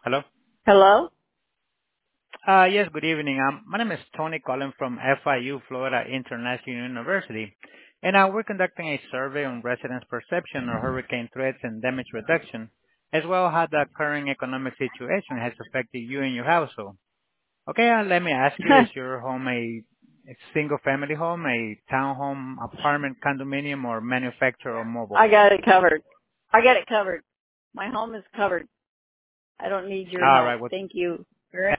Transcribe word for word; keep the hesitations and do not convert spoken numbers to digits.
Hello? Hello? Uh, yes, good evening. Um, my name is Tony calling from F I U, Florida International University, and uh, we're conducting a survey on residents' perception of hurricane threats and damage reduction, as well as how the current economic situation has affected you and your household. Okay, uh, let me ask you, is your home a, a single-family home, a townhome, apartment, condominium, or manufactured or mobile I home? got it covered. I got it covered. My home is covered. I don't need your All help. right, well, Thank you very